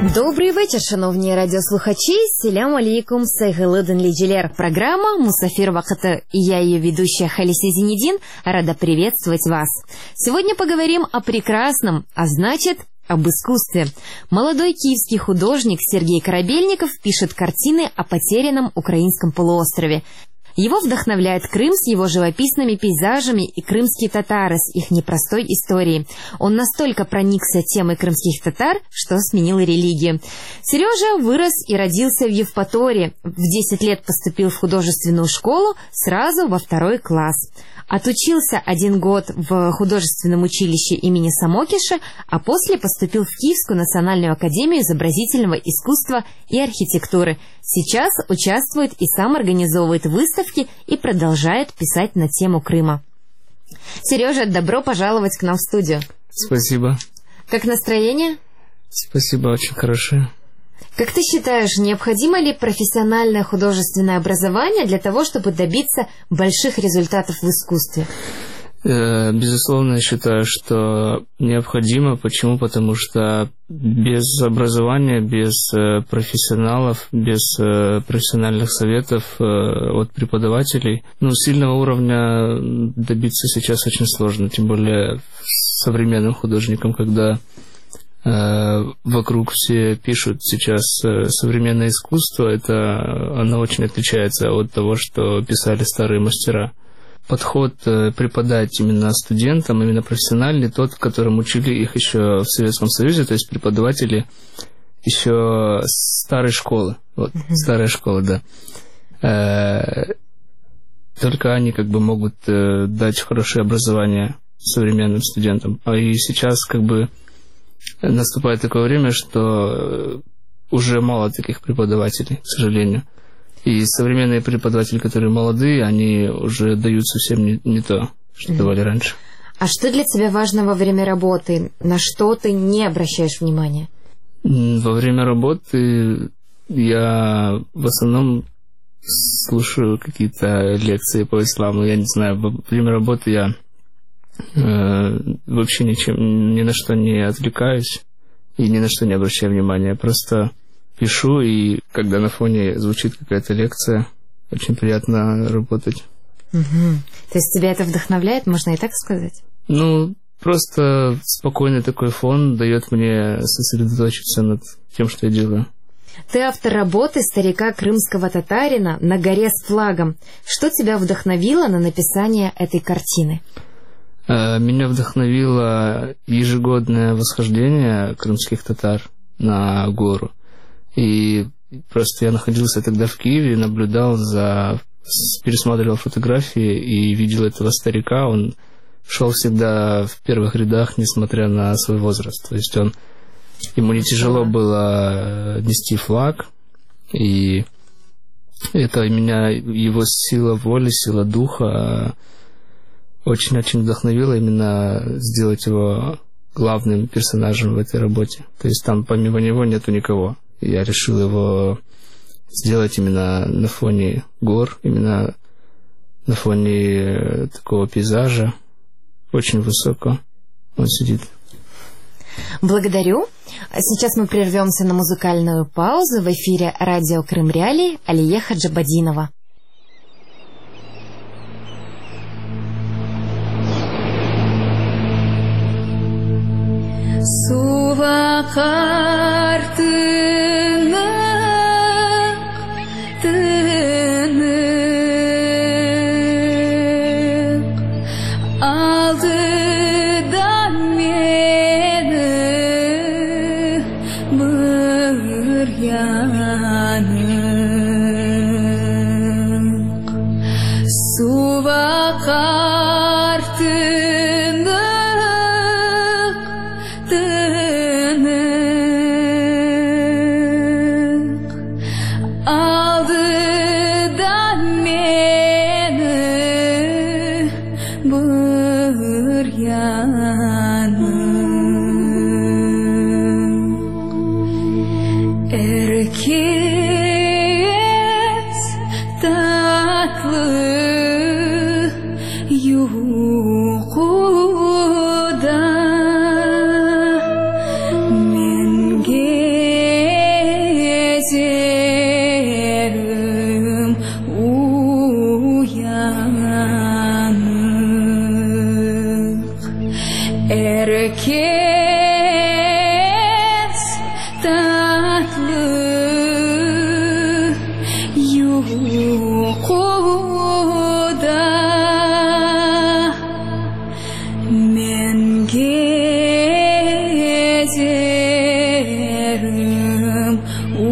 Добрий вечір, шановні радіослухачі. Селям алейкум, сайгылы дынлейчилер. Программа «Мусафир вакыты» и я, ее ведущая Халисе Зинедин, рада приветствовать вас. Сегодня поговорим о прекрасном, а значит, об искусстве. Молодой киевский художник Сергей Корабельников пишет картины о потерянном украинском полуострове. Его вдохновляет Крым с его живописными пейзажами и крымские татары с их непростой историей. Он настолько проникся темой крымских татар, что сменил религию. Сережа вырос и родился в Евпатории. В 10 лет поступил в художественную школу, сразу во 2 класс. Отучился 1 год в художественном училище имени Самокиша, а после поступил в Киевскую национальную академию изобразительного искусства и архитектуры. Сейчас участвует и сам организовывает выставки и продолжает писать на тему Крыма. Сережа, добро пожаловать к нам в студию. Спасибо. Как настроение? Спасибо, очень хорошее. Как ты считаешь, необходимо ли профессиональное художественное образование для того, чтобы добиться больших результатов в искусстве? Безусловно, я считаю, что необходимо. Почему? Потому что без образования, без профессионалов, без профессиональных советов от преподавателей, сильного уровня добиться сейчас очень сложно. Тем более современным художникам, когда вокруг все пишут сейчас современное искусство, оно очень отличается от того, что писали старые мастера. Подход преподать именно студентам, именно профессиональный, тот, которым учили их еще в Советском Союзе, то есть преподаватели еще старой школы. Старая школа, да. Только они могут дать хорошее образование современным студентам. И сейчас наступает такое время, что уже мало таких преподавателей, к сожалению. И современные преподаватели, которые молодые, они уже дают совсем не то, что давали раньше. А что для тебя важно во время работы? На что ты не обращаешь внимания? Во время работы я в основном слушаю какие-то лекции по исламу. Я не знаю, во время работы я вообще ни на что не отвлекаюсь и ни на что не обращаю внимания. Я просто пишу, и когда на фоне звучит какая-то лекция, очень приятно работать. То есть тебя это вдохновляет, можно и так сказать? Просто спокойный такой фон дает мне сосредоточиться над тем, что я делаю. Ты автор работы старика крымского татарина «На горе с флагом». Что тебя вдохновило на написание этой картины? Меня вдохновило ежегодное восхождение крымских татар на гору. И просто я находился тогда в Киеве, наблюдал пересматривал фотографии и видел этого старика. Он шел всегда в первых рядах, несмотря на свой возраст. То есть ему не тяжело было нести флаг, и это меня, его сила воли, сила духа очень-очень вдохновило именно сделать его главным персонажем в этой работе. То есть там помимо него нету никого. Я решил его сделать именно на фоне гор, именно на фоне такого пейзажа. Очень высоко он сидит. Благодарю. Сейчас мы прервемся на музыкальную паузу. В эфире радио Крым Реалии Алия Хаджабадинова. Суға қартыңа тынық алдыдан мені бір янық суға Yuhuda Minge Yerim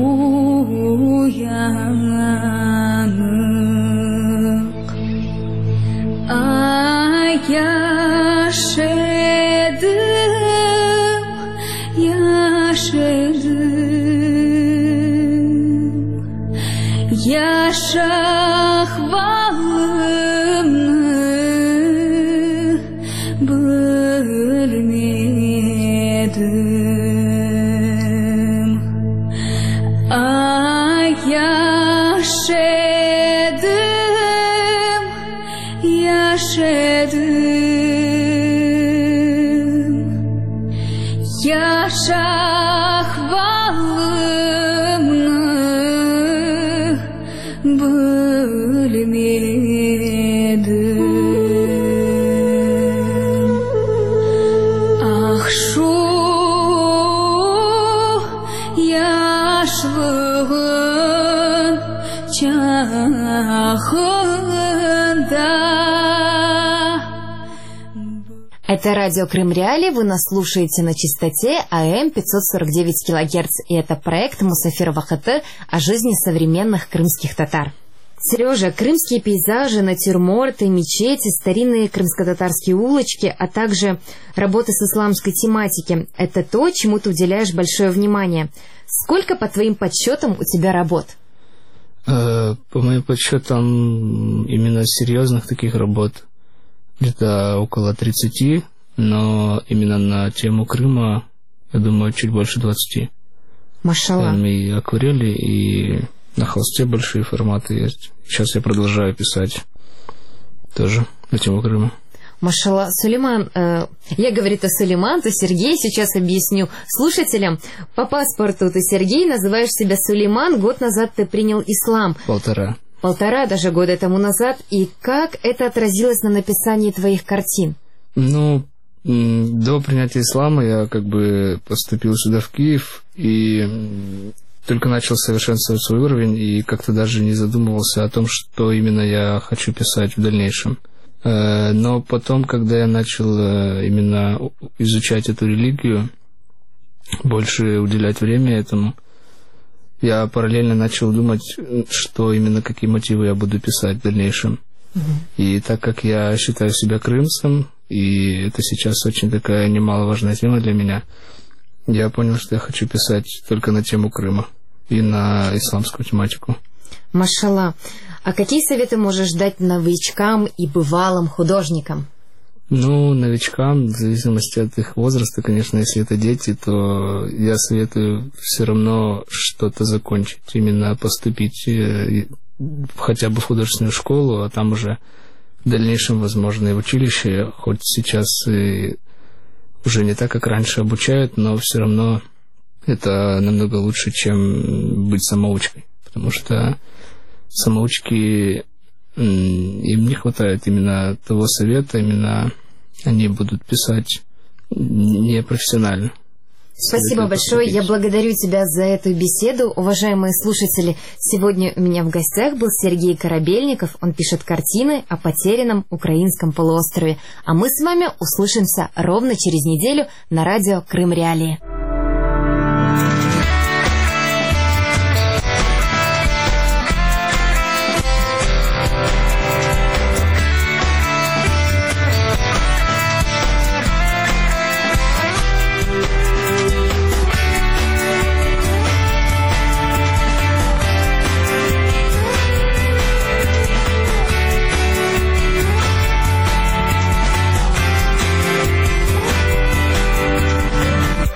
uyanık Ay yaşadım, yaşahvalımı bölmedim Ay yaşadım, yaşahvalımı bölmedim Ah şu yaşlığın çağında Это радио Крым Реалии, вы нас слушаете на частоте АМ 549 кГц, и это проект Мусафир Вахыты о жизни современных крымских татар. Сережа, крымские пейзажи, натюрморты, мечети, старинные крымско-татарские улочки, а также работы с исламской тематики – это то, чему ты уделяешь большое внимание. Сколько, по твоим подсчетам, у тебя работ? По моим подсчетам, именно серьезных таких работ где-то около 30, но именно на тему Крыма, я думаю, чуть больше 20. Машалла. Там и акварели, и на холсте большие форматы есть. Сейчас я продолжаю писать тоже на тему Крыма. Машалла. Сулейман, я говорю, то Сулейман, то Сергей, сейчас объясню слушателям. По паспорту ты Сергей, называешь себя Сулейман, год назад ты принял ислам. Полтора даже года тому назад. И как это отразилось на написании твоих картин? Ну, до принятия ислама я как бы поступил сюда, в Киев, и только начал совершенствовать свой уровень, и как-то даже не задумывался о том, что именно я хочу писать в дальнейшем. Но потом, когда я начал именно изучать эту религию, больше уделять время этому, я параллельно начал думать, что именно, какие мотивы я буду писать в дальнейшем. И так как я считаю себя крымцем, и это сейчас очень такая немаловажная тема для меня, я понял, что я хочу писать только на тему Крыма и на исламскую тематику. Машалла. А какие советы можешь дать новичкам и бывалым художникам? Ну, новичкам, в зависимости от их возраста, конечно, если это дети, то я советую все равно что-то закончить, именно поступить хотя бы в художественную школу, а там уже в дальнейшем, возможно, и в училище, хоть сейчас и уже не так, как раньше обучают, но все равно это намного лучше, чем быть самоучкой, потому что самоучки, им не хватает именно того совета, именно они будут писать непрофессионально. Спасибо большое. Я благодарю тебя за эту беседу. Уважаемые слушатели, сегодня у меня в гостях был Сергей Корабельников. Он пишет картины о потерянном украинском полуострове. А мы с вами услышимся ровно через неделю на радио Крым Реалии.